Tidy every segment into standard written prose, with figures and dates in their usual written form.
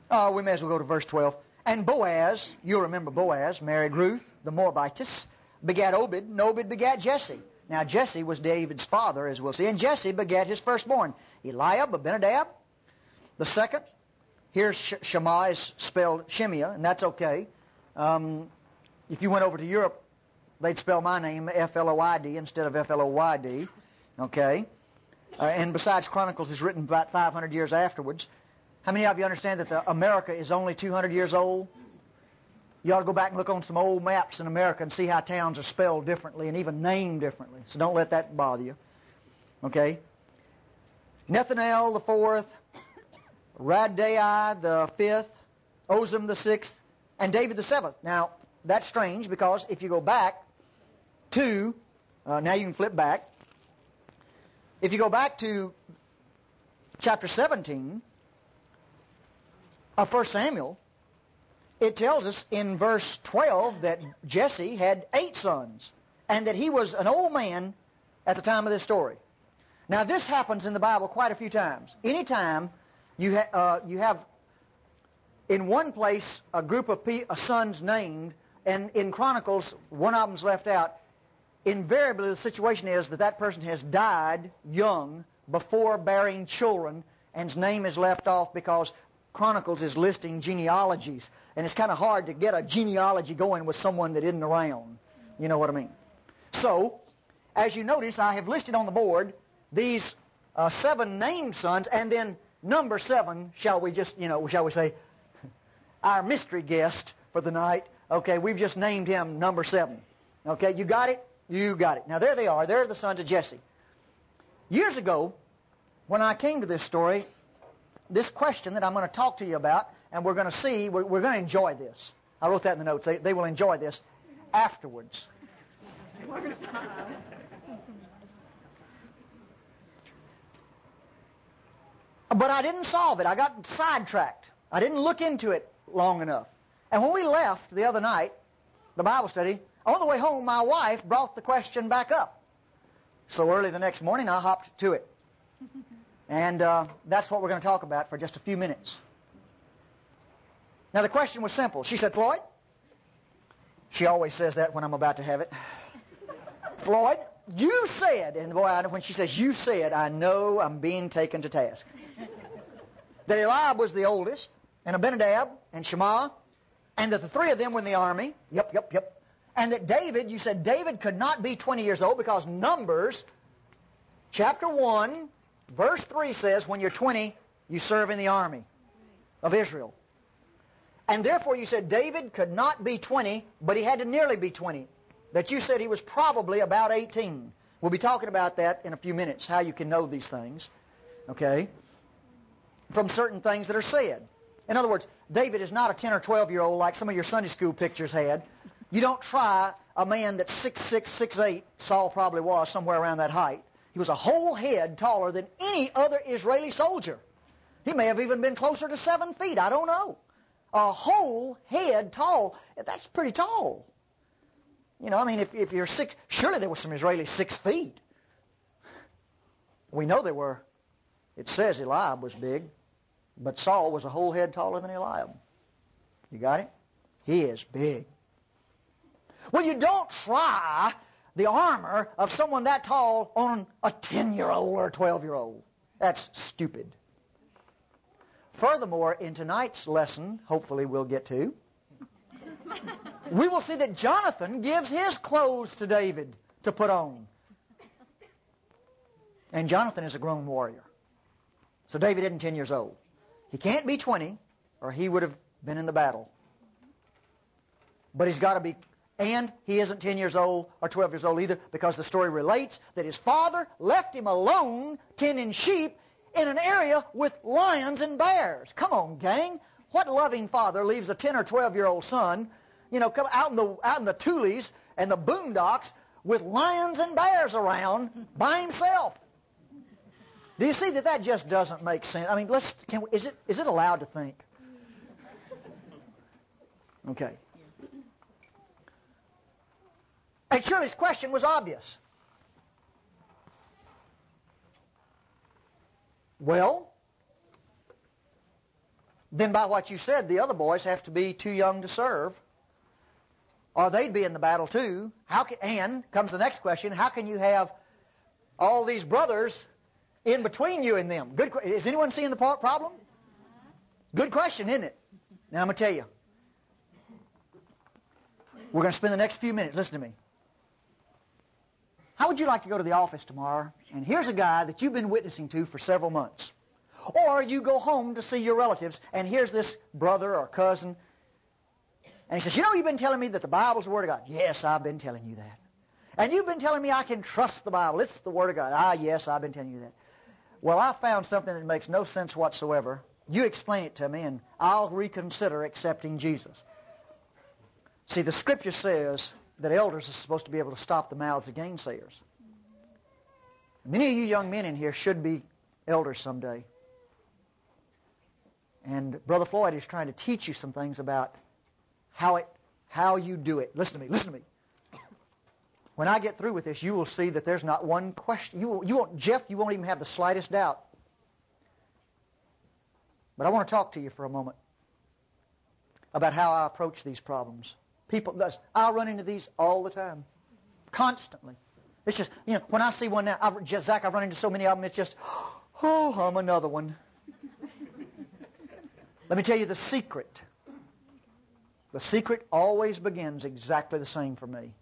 We may as well go to verse 12. And Boaz, you'll remember Boaz, married Ruth, the Moabitess, begat Obed, and Obed begat Jesse. Now Jesse was David's father, as we'll see, and Jesse begat his firstborn, Eliab, Abinadab. The second, here Shema is spelled Shemiah, and that's okay. If you went over to Europe, they'd spell my name F-L-O-I-D instead of F-L-O-Y-D. Okay? And besides, Chronicles is written about 500 years afterwards. How many of you understand that America is only 200 years old? You ought to go back and look on some old maps in America and see how towns are spelled differently and even named differently. So don't let that bother you. Okay? Nethanel the fourth, Raddai the fifth, Ozem the sixth, and David the seventh. Now, that's strange because if you go back to, now you can flip back. If you go back to chapter 17 of 1 Samuel, it tells us in verse 12 that Jesse had 8 sons and that he was an old man at the time of this story. Now this happens in the Bible quite a few times. Anytime you have in one place a group of sons named, and in Chronicles one of them's left out, invariably the situation is that person has died young before bearing children, and his name is left off because Chronicles is listing genealogies, and it's kind of hard to get a genealogy going with someone that isn't around. You know what I mean? So, as you notice, I have listed on the board these 7 named sons, and then number 7, shall we say, our mystery guest for the night. Okay, we've just named him number 7. Okay, you got it? You got it. Now there they are. They're the sons of Jesse. Years ago, when I came to this story, this question that I'm going to talk to you about, and we're going to see, we're going to enjoy this. I wrote that in the notes. They will enjoy this afterwards. But I didn't solve it. I got sidetracked. I didn't look into it long enough. And when we left the other night, the Bible study, on the way home, my wife brought the question back up. So early the next morning, I hopped to it. And that's what we're going to talk about for just a few minutes. Now the question was simple. She said, Floyd, she always says that when I'm about to have it. Floyd, you said, and boy, when she says you said, I know I'm being taken to task. That Eliab was the oldest, and Abinadab, and Shema, and that the 3 of them were in the army. Yep. And that David, you said David could not be 20 years old because Numbers, chapter 1, verse 3 says, when you're 20, you serve in the army of Israel. And therefore you said David could not be 20, but he had to nearly be 20. That you said he was probably about 18. We'll be talking about that in a few minutes, how you can know these things. Okay? From certain things that are said. In other words, David is not a 10 or 12-year-old like some of your Sunday school pictures had. You don't try a man that's 6'6", 6'8", Saul probably was, somewhere around that height. He was a whole head taller than any other Israeli soldier. He may have even been closer to 7 feet, I don't know. A whole head tall, that's pretty tall. You know, I mean, if you're 6, surely there were some Israelis 6 feet. We know there were. It says Eliab was big, but Saul was a whole head taller than Eliab. You got it? He is big. Well, you don't try the armor of someone that tall on a 10-year-old or a 12-year-old. That's stupid. Furthermore, in tonight's lesson, hopefully we'll get to, we will see that Jonathan gives his clothes to David to put on. And Jonathan is a grown warrior. So David isn't 10 years old. He can't be 20, or he would have been in the battle. But he's got to be, and he isn't 10 years old or 12 years old either, because the story relates that his father left him alone tending sheep in an area with lions and bears. Come on, gang. What loving father leaves a 10 or 12-year-old son, you know, come out in the Tules and the boondocks with lions and bears around by himself? Do you see that just doesn't make sense? I mean, is it allowed to think? Okay. And Shirley's question was obvious. Well, then by what you said, the other boys have to be too young to serve, or they'd be in the battle too. And comes the next question, how can you have all these brothers in between you and them? Is anyone seeing the problem? Good question, isn't it? Now I'm going to tell you. We're going to spend the next few minutes. Listen to me. How would you like to go to the office tomorrow, and here's a guy that you've been witnessing to for several months? Or you go home to see your relatives, and here's this brother or cousin, and he says, you've been telling me that the Bible's the Word of God. Yes, I've been telling you that. And you've been telling me I can trust the Bible. It's the Word of God. Yes, I've been telling you that. Well, I found something that makes no sense whatsoever. You explain it to me, and I'll reconsider accepting Jesus. See, the Scripture says that elders are supposed to be able to stop the mouths of gainsayers. Many of you young men in here should be elders someday. And Brother Floyd is trying to teach you some things about how you do it. Listen to me. When I get through with this, you will see that there's not one question. You won't even have the slightest doubt. But I want to talk to you for a moment about how I approach these problems. I run into these all the time, constantly. It's just, when I see one now, Zach, I've run into so many of them, it's just, I'm another one. Let me tell you the secret. The secret always begins exactly the same for me.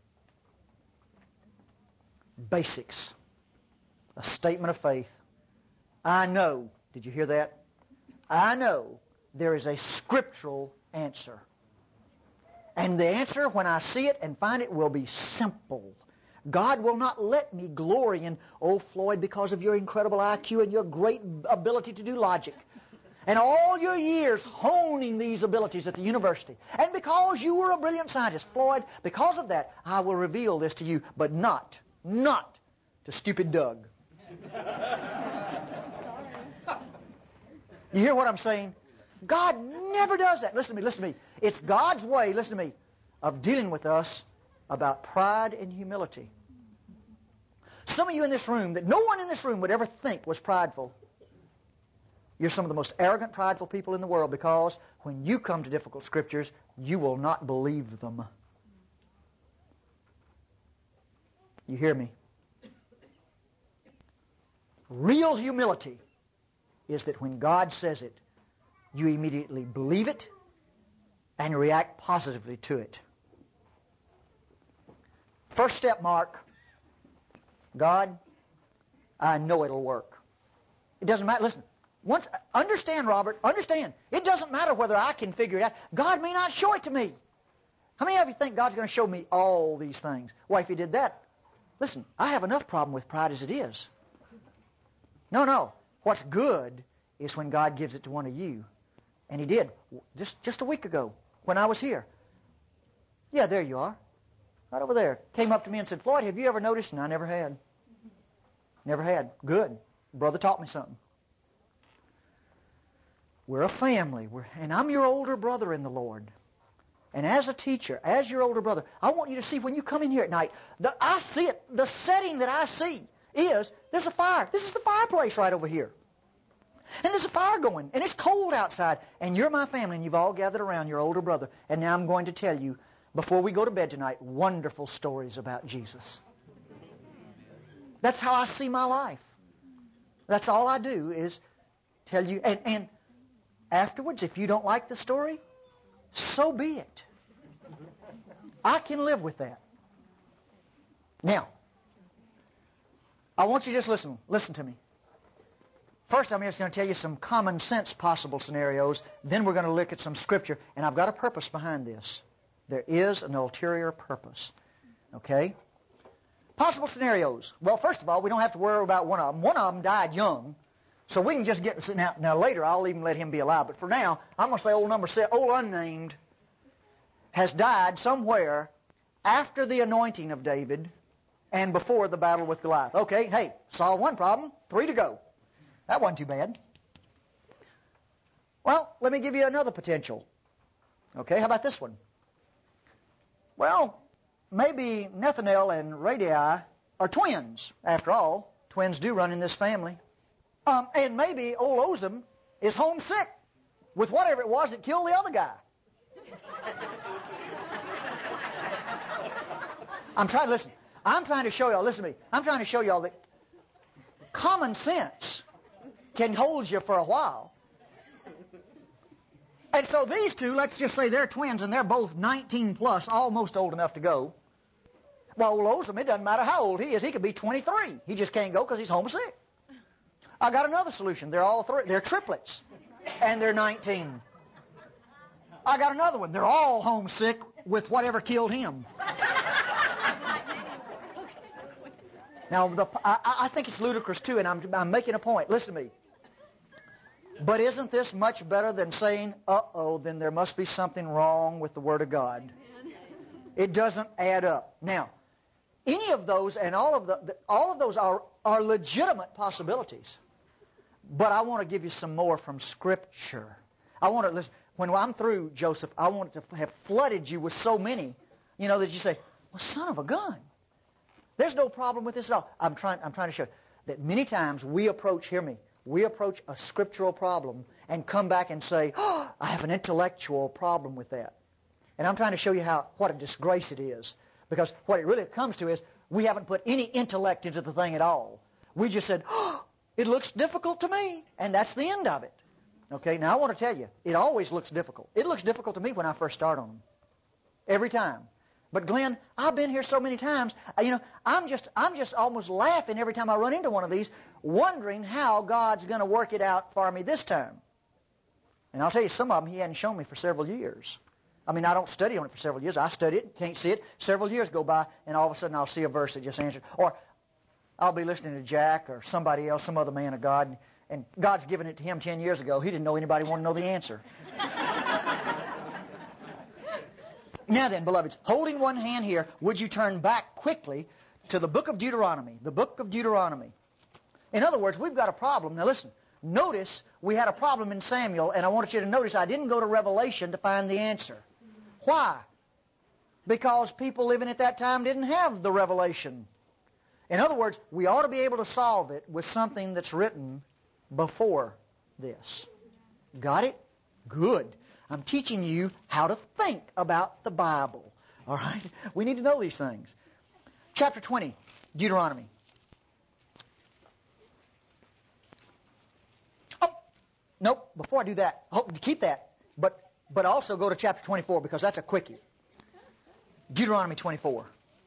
Basics. A statement of faith. I know, did you hear that? I know there is a scriptural answer. And the answer, when I see it and find it, will be simple. God will not let me glory in, Floyd, because of your incredible IQ and your great ability to do logic. And all your years honing these abilities at the university. And because you were a brilliant scientist, Floyd, because of that, I will reveal this to you, but not to stupid Doug. You hear what I'm saying? God never does that. Listen to me. It's God's way, listen to me, of dealing with us about pride and humility. Some of you in this room that no one in this room would ever think was prideful, you're some of the most arrogant, prideful people in the world, because when you come to difficult scriptures, you will not believe them. You hear me? Real humility is that when God says it, you immediately believe it and react positively to it. First step, Mark. God, I know it'll work. It doesn't matter. Listen, understand, Robert, understand. It doesn't matter whether I can figure it out. God may not show it to me. How many of you think God's going to show me all these things? Well, if He did that, listen, I have enough problem with pride as it is. No. What's good is when God gives it to one of you. And He did, just a week ago, when I was here. Yeah, there you are. Right over there. Came up to me and said, Floyd, have you ever noticed? And I never had. Never had. Good. Brother taught me something. We're a family. And I'm your older brother in the Lord. And as a teacher, as your older brother, I want you to see when you come in here at night, I see it. The setting that I see is, there's a fire. This is the fireplace right over here. And there's a fire going, and it's cold outside, and you're my family, and you've all gathered around your older brother. And now I'm going to tell you, before we go to bed tonight, wonderful stories about Jesus. That's how I see my life. That's all I do is tell you. And afterwards, if you don't like the story, so be it. I can live with that. Now, I want you to just listen to me. First, I'm just going to tell you some common sense possible scenarios. Then we're going to look at some scripture. And I've got a purpose behind this. There is an ulterior purpose. Okay? Possible scenarios. Well, first of all, we don't have to worry about one of them. One of them died young. So we can just get... Now later, I'll even let him be alive. But for now, I'm going to say old unnamed has died somewhere after the anointing of David and before the battle with Goliath. Okay, hey, solve one problem. 3 to go. That wasn't too bad. Well, let me give you another potential. Okay, how about this one? Well, maybe Nathaniel and Radii are twins. After all, twins do run in this family. And maybe old Ozem is homesick. with whatever it was that killed the other guy. I'm trying to show y'all, listen to me. I'm trying to show y'all that common sense can hold you for a while. And so these two, let's just say they're twins and they're both 19 plus, almost old enough to go. Well, old Oldham, it doesn't matter how old he is. He could be 23. He just can't go because he's homesick. I got another solution. They're all three. They're triplets. And they're 19. I got another one. They're all homesick with whatever killed him. Now, I think it's ludicrous too, and I'm making a point. Listen to me. But isn't this much better than saying, uh-oh, then there must be something wrong with the Word of God? It doesn't add up. Now, any of those and all of those are legitimate possibilities. But I want to give you some more from Scripture. I want to listen. When I'm through, Joseph, I want to have flooded you with so many, that you say, well, son of a gun. There's no problem with this at all. I'm trying to show you that many times we approach a scriptural problem and come back and say, oh, I have an intellectual problem with that. And I'm trying to show you what a disgrace it is. Because what it really comes to is we haven't put any intellect into the thing at all. We just said, oh, it looks difficult to me. And that's the end of it. Okay, now I want to tell you, it always looks difficult. It looks difficult to me when I first start on them. Every time. But Glenn, I've been here so many times, I'm just almost laughing every time I run into one of these, wondering how God's going to work it out for me this time. And I'll tell you, some of them He hadn't shown me for several years. I mean, I don't study on it for several years. I study it, can't see it. Several years go by, and all of a sudden I'll see a verse that just answers. Or I'll be listening to Jack or somebody else, some other man of God, and God's given it to him 10 years ago. He didn't know anybody wanted to know the answer. Now then, beloveds, holding one hand here, would you turn back quickly to the book of Deuteronomy? The book of Deuteronomy. In other words, we've got a problem. Now listen, notice we had a problem in Samuel, and I want you to notice I didn't go to Revelation to find the answer. Why? Because people living at that time didn't have the revelation. In other words, we ought to be able to solve it with something that's written before this. Got it? Good. I'm teaching you how to think about the Bible. All right? We need to know these things. Chapter 20, Deuteronomy. Oh, nope. Before I do that, keep that. But also go to chapter 24 because that's a quickie. Deuteronomy 24.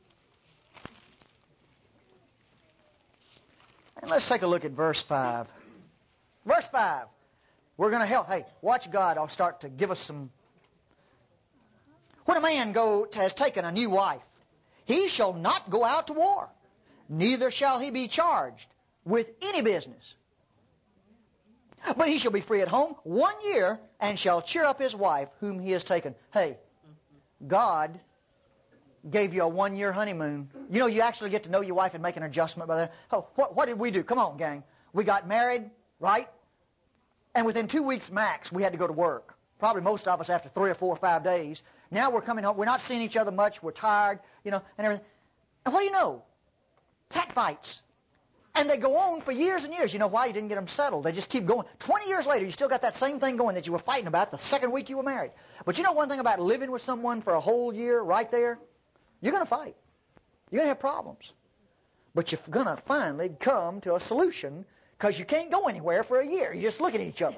And let's take a look at verse 5. Verse 5. We're going to help. Hey, watch God. I'll start to give us some. When a man has taken a new wife, he shall not go out to war, neither shall he be charged with any business. But he shall be free at home 1 year, and shall cheer up his wife whom he has taken. Hey, God gave you a 1 year honeymoon. You actually get to know your wife and make an adjustment by that. Oh, what did we do? Come on, gang. We got married, right? And within 2 weeks max, we had to go to work. Probably most of us after 3 or 4 or 5 days. Now we're coming home. We're not seeing each other much. We're tired, and everything. And what do you know? Cat fights. And they go on for years and years. You know why? You didn't get them settled. They just keep going. 20 years later, you still got that same thing going that you were fighting about the second week you were married. But you know one thing about living with someone for a whole year right there? You're going to fight. You're going to have problems. But you're going to finally come to a solution because you can't go anywhere for a year. You're just looking at each other.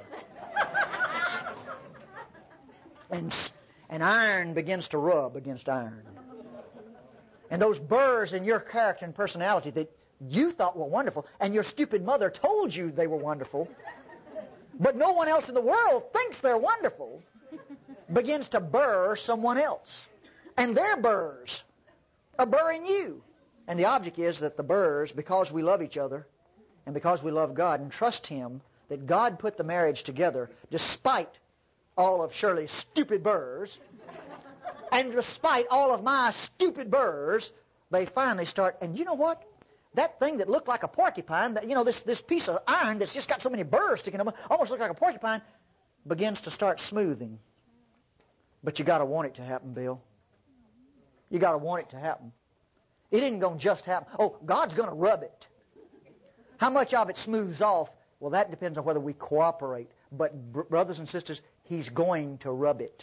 And iron begins to rub against iron. And those burrs in your character and personality that you thought were wonderful, and your stupid mother told you they were wonderful, but no one else in the world thinks they're wonderful, begins to burr someone else. And their burrs are burring you. And the object is that the burrs, because we love each other, and because we love God and trust Him, that God put the marriage together despite all of Shirley's stupid burrs, and despite all of my stupid burrs, they finally start, and you know what? That thing that looked like a porcupine, this piece of iron that's just got so many burrs sticking up, almost looked like a porcupine, begins to start smoothing. But you got to want it to happen, Bill. You got to want it to happen. It isn't going to just happen. Oh, God's going to rub it. How much of it smooths off? Well, that depends on whether we cooperate. But brothers and sisters, He's going to rub it.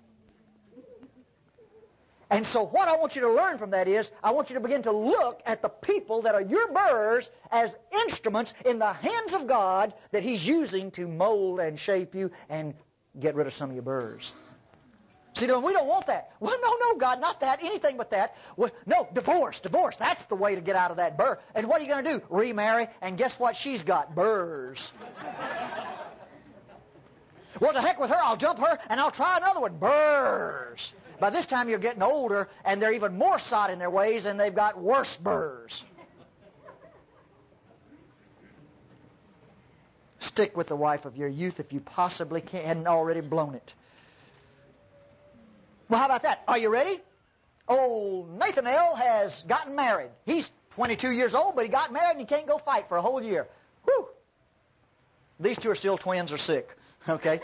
And so what I want you to learn from that is, I want you to begin to look at the people that are your burrs as instruments in the hands of God that He's using to mold and shape you and get rid of some of your burrs. See, we don't want that. Well, no, God, not that, anything but that. Well, no, divorce. That's the way to get out of that burr. And what are you going to do? Remarry, and guess what she's got? Burrs. Well, to heck with her, I'll jump her, and I'll try another one. Burrs. By this time, you're getting older, and they're even more sot in their ways, and they've got worse burrs. Stick with the wife of your youth if you possibly can, hadn't already blown it. Well, how about that? Are you ready? Old Nathaniel has gotten married. He's 22 years old, but he got married and he can't go fight for a whole year. Whew! These two are still twins or sick. Okay?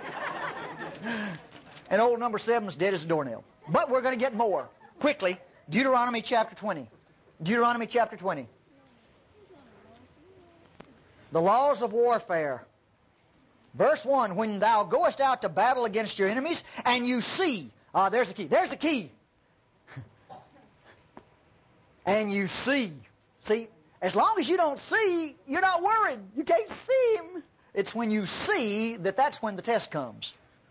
And old number 7's dead as a doornail. But we're going to get more. Quickly, Deuteronomy chapter 20. Deuteronomy chapter 20. The laws of warfare. Verse 1, when thou goest out to battle against your enemies, and you see, there's the key, there's the key. And you see. See, as long as you don't see, you're not worried. You can't see him. It's when you see that's when the test comes.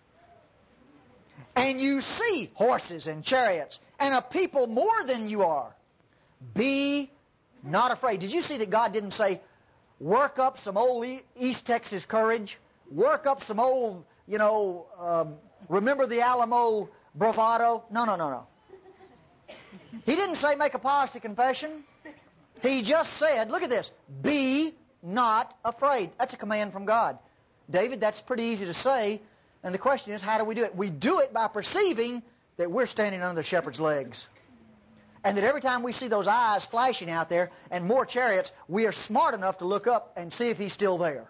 And you see horses and chariots, and a people more than you are. Be not afraid. Did you see that God didn't say, work up some old East Texas courage? Work up some old, remember the Alamo bravado? No. He didn't say make a policy confession. He just said, look at this, be not afraid. That's a command from God. David, that's pretty easy to say. And the question is, how do we do it? We do it by perceiving that we're standing under the shepherd's legs. And that every time we see those eyes flashing out there and more chariots, we are smart enough to look up and see if he's still there.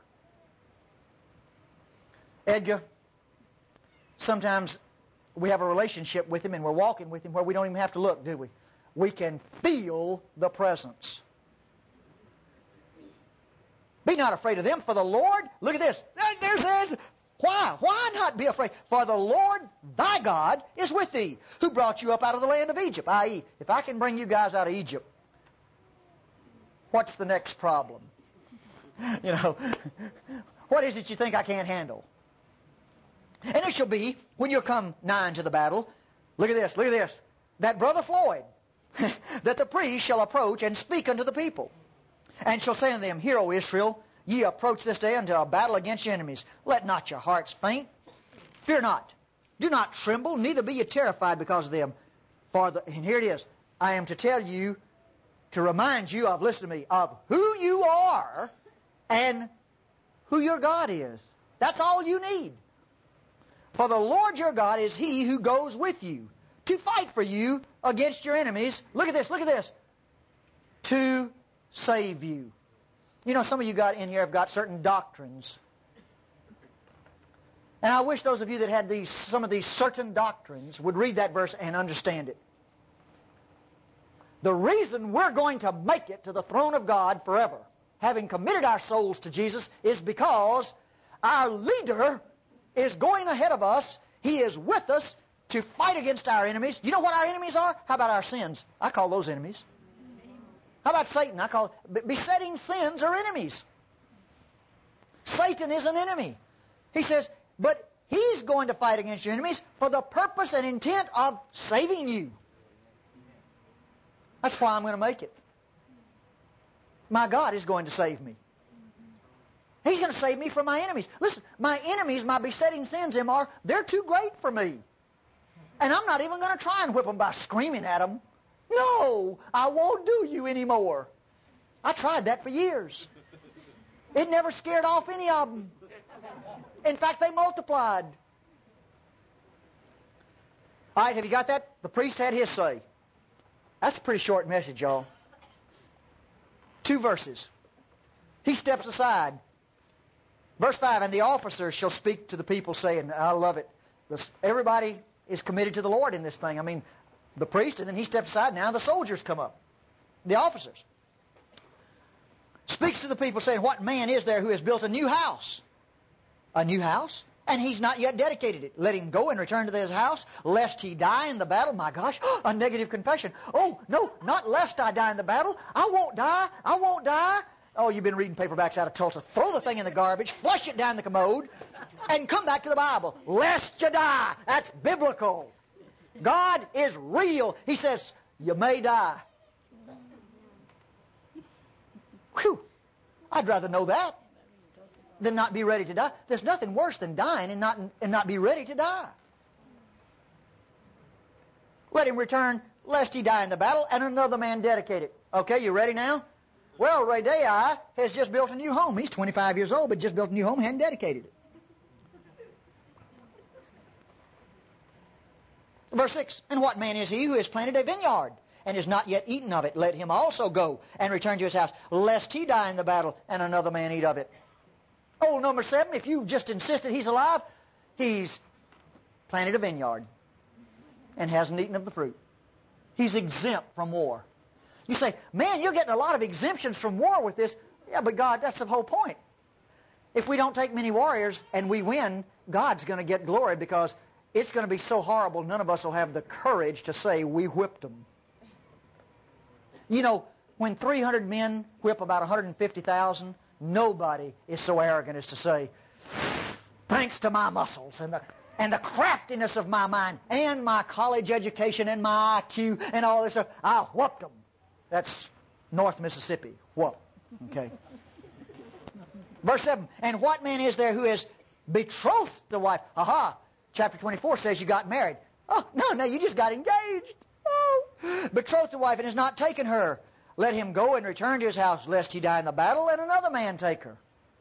Edgar, sometimes we have a relationship with him and we're walking with him where we don't even have to look, do we? We can feel the presence. Be not afraid of them, for the Lord, look at this. There's why? Why not be afraid? For the Lord thy God is with thee, who brought you up out of the land of Egypt. I.e., if I can bring you guys out of Egypt, what's the next problem? What is it you think I can't handle? And it shall be, when you come nigh unto the battle, look at this, that Brother Floyd, that the priest shall approach and speak unto the people, and shall say unto them, Hear, O Israel, ye approach this day unto a battle against your enemies. Let not your hearts faint. Fear not. Do not tremble, neither be ye terrified because of them. And here it is, I am to tell you, to remind you of, listen to me, of who you are and who your God is. That's all you need. For the Lord your God is He who goes with you to fight for you against your enemies. Look at this. To save you. Some of you got in here have got certain doctrines. And I wish those of you that had some of these certain doctrines would read that verse and understand it. The reason we're going to make it to the throne of God forever, having committed our souls to Jesus, is because our leader is going ahead of us. He is with us to fight against our enemies. You know what our enemies are? How about our sins? I call those enemies. How about Satan? I call besetting sins are enemies. Satan is an enemy. He says, but he's going to fight against your enemies for the purpose and intent of saving you. That's why I'm going to make it. My God is going to save me. He's going to save me from my enemies. Listen, my enemies, my besetting sins, they're too great for me. And I'm not even going to try and whip them by screaming at them. No, I won't do you anymore. I tried that for years. It never scared off any of them. In fact, they multiplied. All right, have you got that? The priest had his say. That's a pretty short message, y'all. 2 verses. He steps aside. Verse 5, and the officers shall speak to the people, saying, I love it. Everybody is committed to the Lord in this thing. I mean, the priest, and then he steps aside. Now the soldiers come up. The officers. Speaks to the people, saying, What man is there who has built a new house? A new house? and he's not yet dedicated it. Let him go and return to his house, lest he die in the battle. My gosh, a negative confession. Oh, no, not lest I die in the battle. I won't die. I won't die. Oh, you've been reading paperbacks out of Tulsa. Throw the thing in the garbage, flush it down the commode, and come back to the Bible. Lest you die. That's biblical. God is real. He says, you may die. Whew. I'd rather know that than not be ready to die. There's nothing worse than dying and not be ready to die. Let him return, lest he die in the battle, and another man dedicate it. Okay, you ready now? Well, Ray Day has just built a new home. He's 25 years old, but just built a new home, hadn't dedicated it. Verse 6, and what man is he who has planted a vineyard and is not yet eaten of it? Let him also go and return to his house, lest he die in the battle and another man eat of it. Oh, number 7, if you've just insisted he's alive, he's planted a vineyard and hasn't eaten of the fruit. He's exempt from war. You say, man, you're getting a lot of exemptions from war with this. Yeah, but God, that's the whole point. If we don't take many warriors and we win, God's going to get glory because it's going to be so horrible none of us will have the courage to say we whipped them. You know, when 300 men whip about 150,000, nobody is so arrogant as to say, thanks to my muscles and the craftiness of my mind and my college education and my IQ and all this stuff, I whooped them. That's North Mississippi. Whoop. Okay. Verse 7, and what man is there who is betrothed the wife? Aha. Chapter 24 says you got married. Oh, no, you just got engaged. Oh. Betrothed the wife and has not taken her. Let him go and return to his house, lest he die in the battle, and another man take her.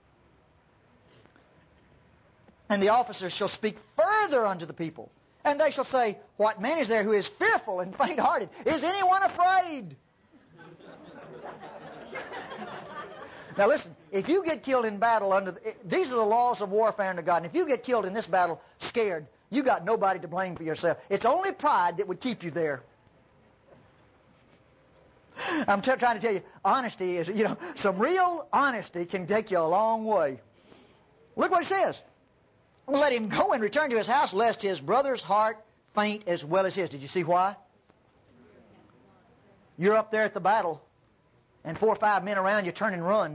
And the officers shall speak further unto the people. And they shall say, what man is there who is fearful and faint-hearted? Is anyone afraid? Now listen, if you get killed in battle these are the laws of warfare under God, and if you get killed in this battle scared, you got nobody to blame for yourself. It's only pride that would keep you there. I'm trying to tell you, honesty is, some real honesty can take you a long way. Look what it says. Let him go and return to his house, lest his brother's heart faint as well as his. Did you see why? You're up there at the battle, and 4 or 5 men around you turn and run.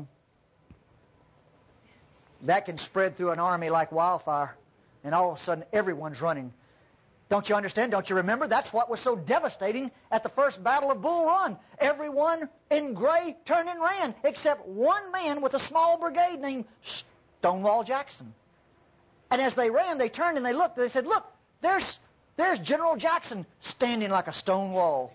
That can spread through an army like wildfire, and all of a sudden everyone's running. Don't you understand? Don't you remember? That's what was so devastating at the first battle of Bull Run. Everyone in gray turned and ran, except one man with a small brigade named Stonewall Jackson. And as they ran, they turned and they looked. They said, look, there's General Jackson standing like a stone wall.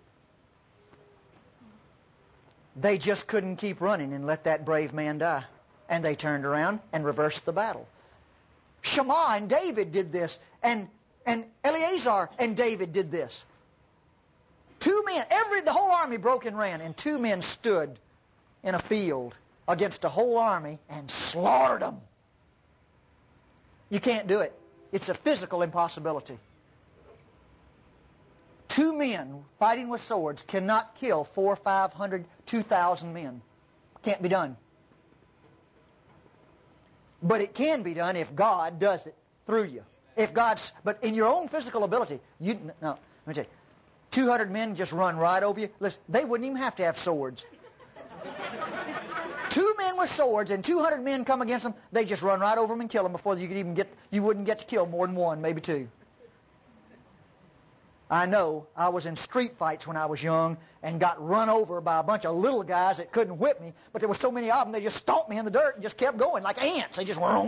They just couldn't keep running and let that brave man die. And they turned around and reversed the battle. Shammah and David did this, and Eleazar and David did this. 2 men, the whole army broke and ran, and 2 men stood in a field against a whole army and slaughtered them. You can't do it. It's a physical impossibility. 2 men fighting with swords cannot kill 400, 500, 2,000 men. Can't be done. But it can be done if God does it through you. But in your own physical ability, let me tell you, 200 men just run right over you. Listen, they wouldn't even have to have swords. 2 men with swords and 200 men come against them, they just run right over them and kill them before you wouldn't get to kill more than 1, maybe 2. I know I was in street fights when I was young and got run over by a bunch of little guys that couldn't whip me, but there were so many of them, they just stomped me in the dirt and just kept going like ants. They just wonk.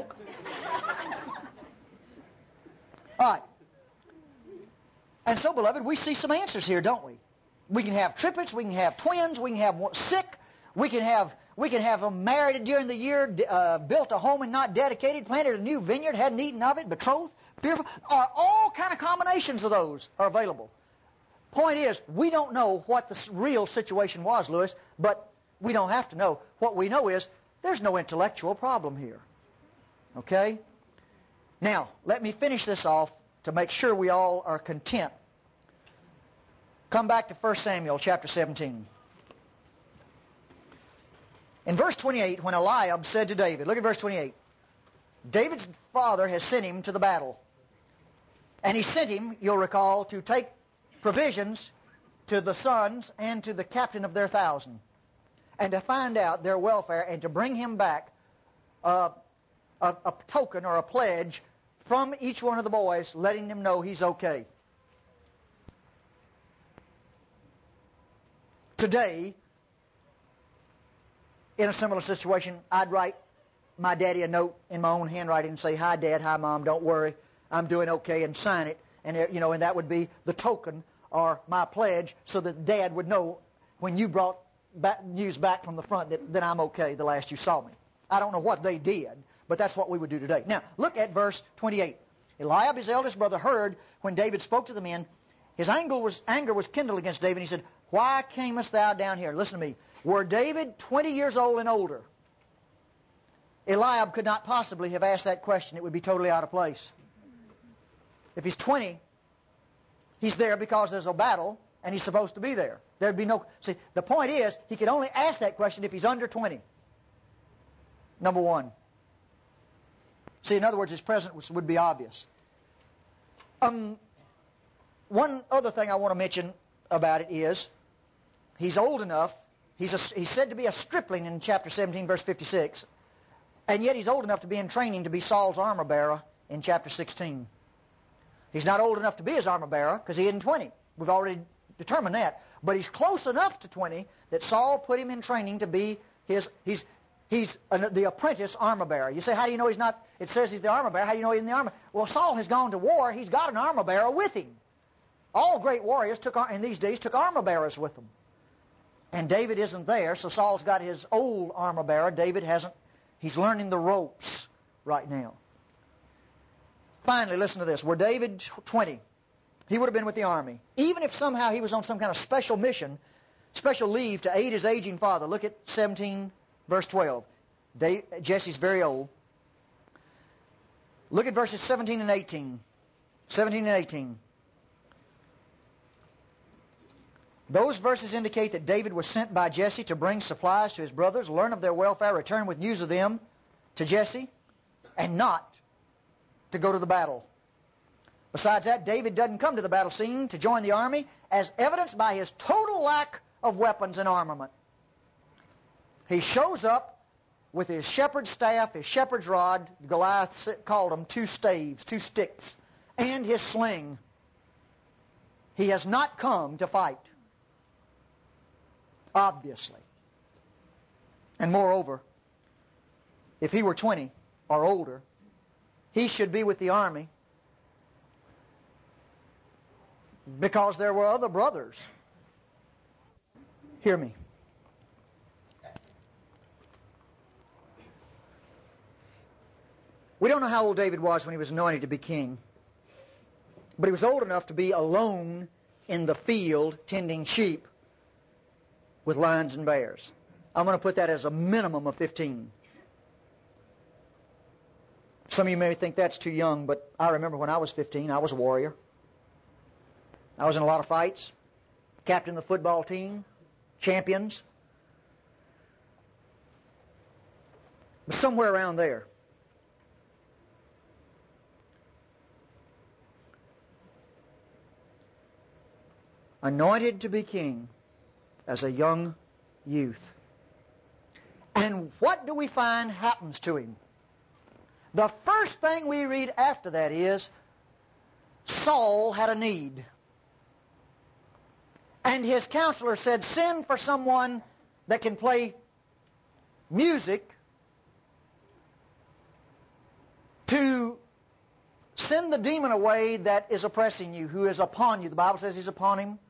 All right. And so, beloved, we see some answers here, don't we? We can have triplets, we can have twins, we can have sick, we can have them married during the year, built a home and not dedicated, planted a new vineyard, hadn't eaten of it, betrothed, fearful. All kind of combinations of those are available. Point is, we don't know what the real situation was, Lewis, but we don't have to know. What we know is there's no intellectual problem here. Okay? Now, let me finish this off to make sure we all are content. Come back to 1 Samuel chapter 17. In verse 28, when Eliab said to David, look at verse 28. David's father has sent him to the battle. And he sent him, you'll recall, to take provisions to the sons and to the captain of their 1,000, and to find out their welfare and to bring him back a token or a pledge from each one of the boys, letting them know he's okay. Today, in a similar situation, I'd write my daddy a note in my own handwriting and say, "Hi, Dad, hi, Mom, don't worry, I'm doing okay," and sign it, and and that would be the token or my pledge, so that Dad would know when you brought news back from the front that I'm okay the last you saw me. I don't know what they did, but that's what we would do today. Now, look at verse 28. Eliab, his eldest brother, heard when David spoke to the men. His anger was kindled against David, and he said, "Why camest thou down here?" Listen to me. Were David 20 years old and older, Eliab could not possibly have asked that question. It would be totally out of place. If he's 20, he's there because there's a battle, and he's supposed to be there. There'd be no... See, the point is, he could only ask that question if he's under 20. Number one. See, in other words, his presence would be obvious. One other thing I want to mention about it is, he's old enough. He's said to be a stripling in chapter 17, verse 56. And yet he's old enough to be in training to be Saul's armor bearer in chapter 16. He's not old enough to be his armor bearer because he isn't 20. We've already determined that. But he's close enough to 20 that Saul put him in training to be he's the apprentice armor bearer. You say, how do you know he's not? It says he's the armor bearer. How do you know he's in the armor? Well, Saul has gone to war. He's got an armor bearer with him. All great warriors in these days took armor bearers with them. And David isn't there, so Saul's got his old armor bearer. David hasn't. He's learning the ropes right now. Finally, listen to this. Were David 20, he would have been with the army. Even if somehow he was on some kind of special mission, special leave to aid his aging father. Look at 17, verse 12. Jesse's very old. Look at verses 17 and 18. 17 and 18. Those verses indicate that David was sent by Jesse to bring supplies to his brothers, learn of their welfare, return with news of them to Jesse, and not to go to the battle. Besides that, David doesn't come to the battle scene to join the army, as evidenced by his total lack of weapons and armament. He shows up with his shepherd's staff, his shepherd's rod, Goliath called them 2 staves, 2 sticks, and his sling. He has not come to fight. Obviously. And moreover, if he were 20 or older, he should be with the army because there were other brothers. Hear me. We don't know how old David was when he was anointed to be king, but he was old enough to be alone in the field tending sheep with lions and bears. I'm going to put that as a minimum of 15. Some of you may think that's too young, but I remember when I was 15, I was a warrior. I was in a lot of fights, captain of the football team, champions. But somewhere around there. Anointed to be king as a young youth. And what do we find happens to him? The first thing we read after that is Saul had a need. And his counselor said, send for someone that can play music to send the demon away that is oppressing you, who is upon you. The Bible says he's upon him.